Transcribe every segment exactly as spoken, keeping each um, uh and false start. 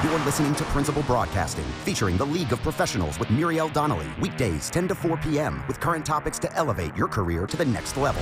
You're listening to Principal Broadcasting, featuring the League of Professionals with Muriel Donnelly, weekdays ten to four p.m., with current topics to elevate your career to the next level.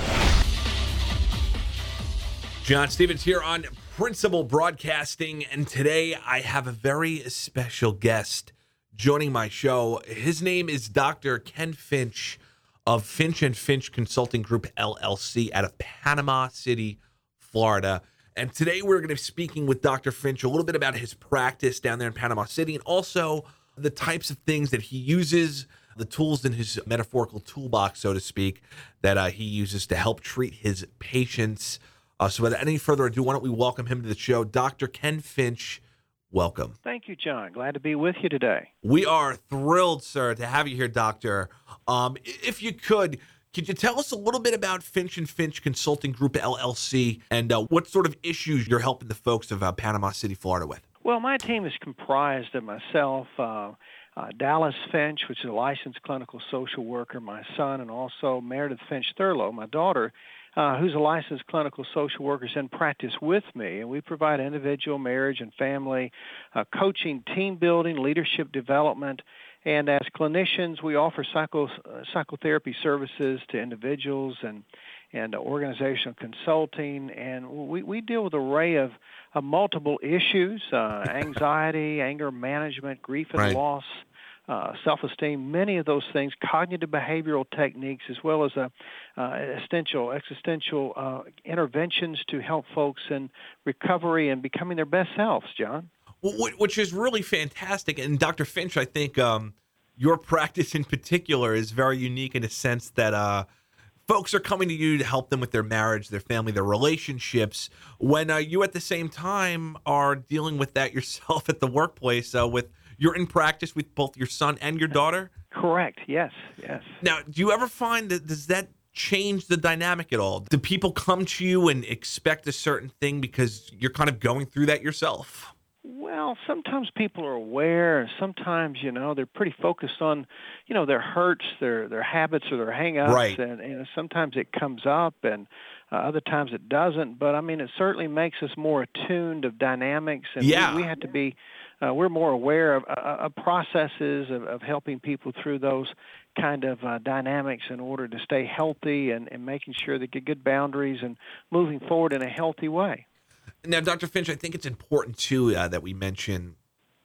John Stevens here on Principal Broadcasting, and today I have a very special guest joining my show. His name is Doctor Ken Finch of Finch and Finch Consulting Group, L L C, out of Panama City, Florida. And today we're going to be speaking with Doctor Finch a little bit about his practice down there in Panama City, and also the types of things that he uses, the tools in his metaphorical toolbox, so to speak, that uh, he uses to help treat his patients. Uh, so without any further ado, why don't we welcome him to the show. Doctor Ken Finch, welcome. Thank you, John. Glad to be with you today. We are thrilled, sir, to have you here, Doctor. Um, if you could, could you tell us a little bit about Finch and Finch Consulting Group, L L C, and uh, what sort of issues you're helping the folks of uh, Panama City, Florida with? Well, my team is comprised of myself, uh, uh, Dallas Finch, which is a licensed clinical social worker, my son, and also Meredith Finch Thurlow, my daughter, uh, who's a licensed clinical social worker, is in practice with me. And we provide individual, marriage, and family uh, coaching, team building, leadership development. And as clinicians, we offer psycho, uh, psychotherapy services to individuals and and organizational consulting. And we, we deal with an array of, of multiple issues, uh, anxiety, anger management, grief and right. loss, uh, self-esteem, many of those things, cognitive behavioral techniques, as well as uh, uh, existential, existential uh, interventions to help folks in recovery and becoming their best selves, John. Which is really fantastic. And Doctor Finch, I think um, your practice in particular is very unique in a sense that uh, folks are coming to you to help them with their marriage, their family, their relationships, when uh, you at the same time are dealing with that yourself at the workplace. Uh, with you're in practice with both your son and your daughter? Correct. Yes. Yes. Now, do you ever find that, does that change the dynamic at all? Do people come to you and expect a certain thing because you're kind of going through that yourself? Well, sometimes people are aware, and sometimes, you know, they're pretty focused on, you know, their hurts, their their habits, or their hang-ups, right. and, and sometimes it comes up, and uh, other times it doesn't. But, I mean, it certainly makes us more attuned of dynamics, and yeah. we, we have to be, uh, we're more aware of, uh, of processes of, of helping people through those kind of uh, dynamics in order to stay healthy and, and making sure they get good boundaries and moving forward in a healthy way. Now, Doctor Finch, I think it's important, too, uh, that we mention,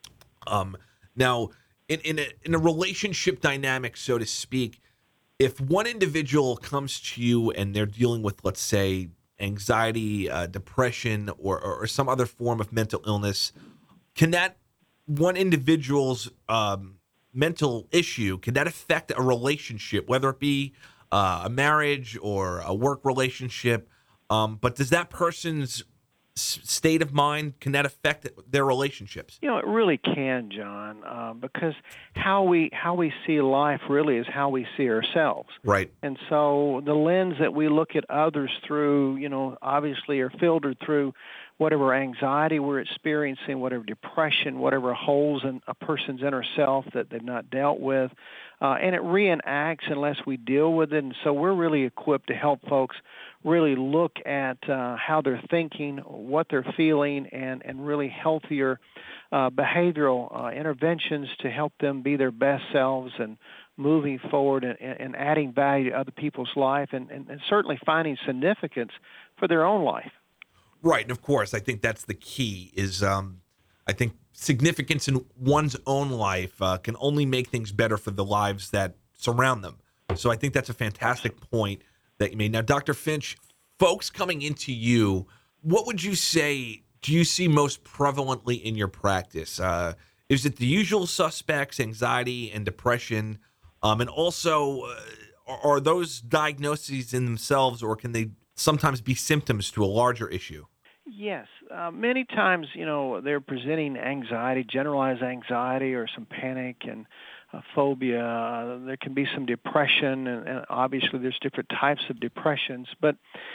um, now, in, in, a, in a relationship dynamic, so to speak, if one individual comes to you and they're dealing with, let's say, anxiety, uh, depression, or, or, or some other form of mental illness, can that one individual's um, mental issue, can that affect a relationship, whether it be uh, a marriage or a work relationship? Um, but does that person's state of mind, can that affect their relationships? You know, it really can, John, uh, because how we how we see life really is how we see ourselves. Right. And so the lens that we look at others through, you know, obviously are filtered through whatever anxiety we're experiencing, whatever depression, whatever holes in a person's inner self that they've not dealt with. Uh, and it reenacts unless we deal with it. And so we're really equipped to help folks really look at uh, how they're thinking, what they're feeling, and, and really healthier uh, behavioral uh, interventions to help them be their best selves and moving forward and, and adding value to other people's life and, and, and certainly finding significance for their own life. Right. And of course, I think that's the key is um, I think significance in one's own life uh, can only make things better for the lives that surround them. So I think that's a fantastic point that you made. Now, Doctor Finch, folks coming into you, what would you say do you see most prevalently in your practice? Uh, is it the usual suspects, anxiety and depression? Um, and also, uh, are, are those diagnoses in themselves, or can they sometimes be symptoms to a larger issue? Yes. Uh, many times, you know, they're presenting anxiety, generalized anxiety or some panic and uh, phobia. Uh, there can be some depression, and, and obviously there's different types of depressions. But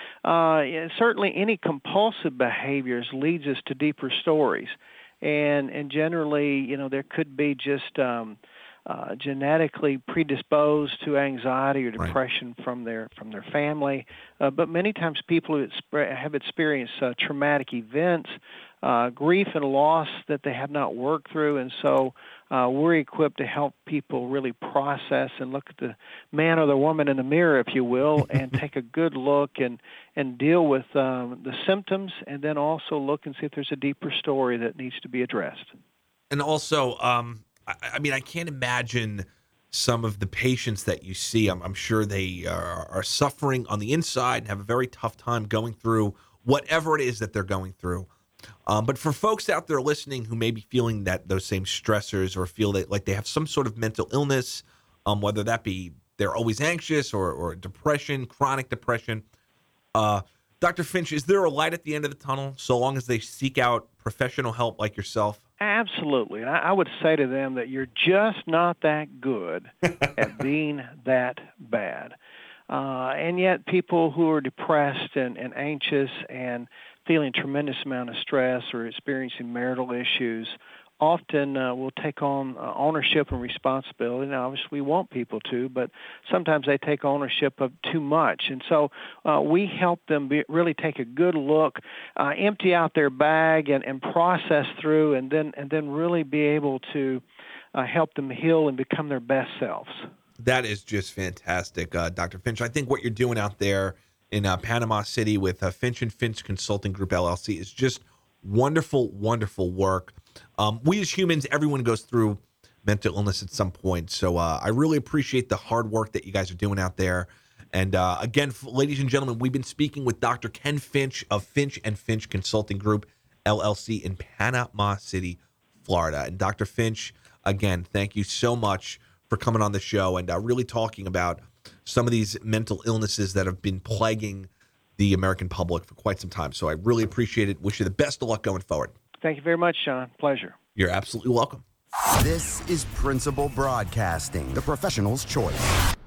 uh, yeah, certainly any compulsive behaviors leads us to deeper stories. And, and generally, you know, there could be just um, uh, genetically predisposed to anxiety or depression right. from their from their family. Uh, but many times people who have experienced uh, traumatic events uh, grief and loss that they have not worked through. And so uh, we're equipped to help people really process and look at the man or the woman in the mirror, if you will, and take a good look and, and deal with um, the symptoms, and then also look and see if there's a deeper story that needs to be addressed. And also, um, I, I mean, I can't imagine some of the patients that you see. I'm, I'm sure they are, are suffering on the inside and have a very tough time going through whatever it is that they're going through. Um, but for folks out there listening who may be feeling that those same stressors or feel that like they have some sort of mental illness, um, whether that be they're always anxious or, or depression, chronic depression, uh, Doctor Finch, is there a light at the end of the tunnel so long as they seek out professional help like yourself? Absolutely. And I, I would say to them that you're just not that good at being that bad. Uh, and yet people who are depressed and, and anxious and feeling tremendous amount of stress or experiencing marital issues often uh, will take on uh, ownership and responsibility. Now, obviously, we want people to, but sometimes they take ownership of too much. And so uh, we help them be, really take a good look, uh, empty out their bag and, and process through, and then and then really be able to uh, help them heal and become their best selves. That is just fantastic, uh, Doctor Finch. I think what you're doing out there in uh, Panama City with uh, Finch and Finch Consulting Group, L L C, is just wonderful, wonderful work. Um, we as humans, everyone goes through mental illness at some point. So uh, I really appreciate the hard work that you guys are doing out there. And uh, again, ladies and gentlemen, we've been speaking with Doctor Ken Finch of Finch and Finch Consulting Group, L L C, in Panama City, Florida. And Doctor Finch, again, thank you so much for coming on the show and uh, really talking about some of these mental illnesses that have been plaguing the American public for quite some time. So I really appreciate it. Wish you the best of luck going forward. Thank you very much, Sean. Pleasure. You're absolutely welcome. This is Principal Broadcasting, the professional's choice.